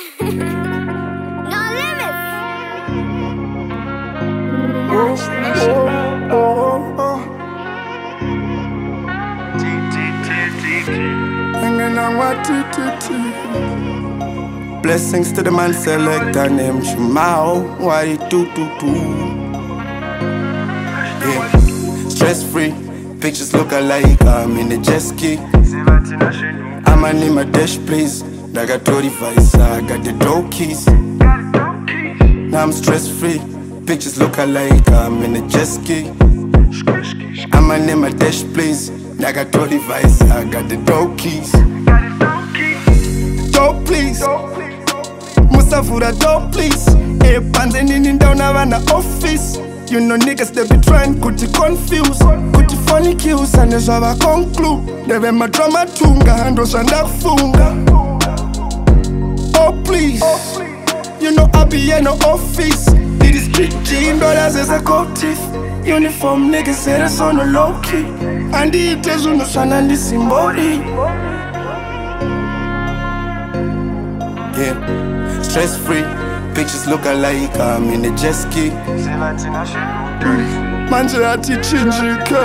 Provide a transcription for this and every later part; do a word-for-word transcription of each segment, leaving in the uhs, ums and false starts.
No limits. Oh, oh, oh. Hanging on what T T T. Blessings to the man selector named Shimao. What he do do do? Yeah. Stress free, pictures look alike. I'm in the jet ski. I'm a name a dash please. I got the device, I got the door keys. Now I'm stress free, pictures look alike. I'm in the jet ski. I'm a name a dash please. I got the device, I got the door keys. Door please, Musafura door please. Hey, panzening down around the office. You know niggas they be trying to confuse, kuti funny kills and they shall conclude. They be my drama tunga handle shanda funga. Oh please, you know I be in the office. It is fifteen dollars as a coat teeth. Uniform niggas say that's on the low key. And the items on the sun and the symboli. Yeah, stress free, pictures look alike. I'm in the jet ski. Manje ati chinjika.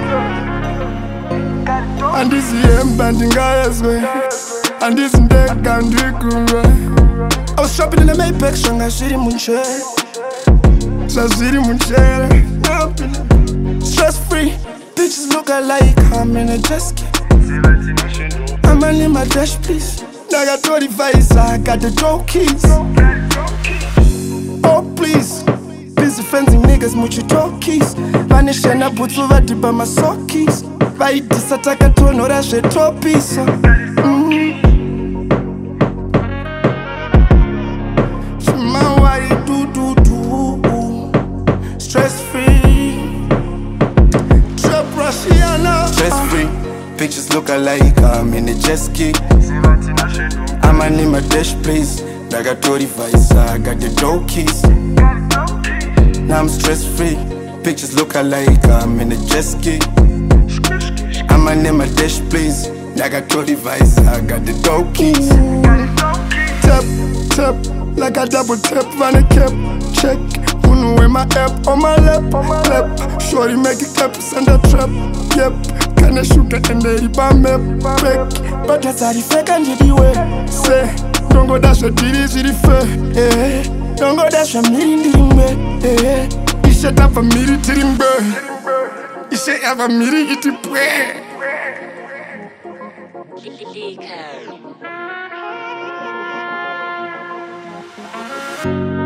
And this yem banding guys way. And this deck and I was shopping in the Maybach, shanga shiri munche. Shaziri munche. Stress free, bitches look alike. I'm in a jet ski. I'm only my dash please. I got the device, I got the door keys. Oh please, busy fencing niggas muchi door keys. Vanish and I put over the by my sockies. By this attack I told no that shit top piece. Stress free, trap Russiana. Stress free, pictures look alike. I'm in the jet ski. I'm a name a dash please. I got the device, I got the door keys. Now I'm stress free, pictures look alike. I'm in the jet ski. I'm a name a dash please. I got the device, I got the door keys. Tap, tap, like a double tap, van a cap, check. With my app on my lap, clap. Shorty make it clap, send a trap. Yep, can I shoot it in the riba map? Back, but that's how the fake and the way. Say, don't go dash your titties, see the fair. Eh, don't go dash your meeting, didn't me. Eh, you should have a meeting, didn't me. You should have a meeting, it didn't me.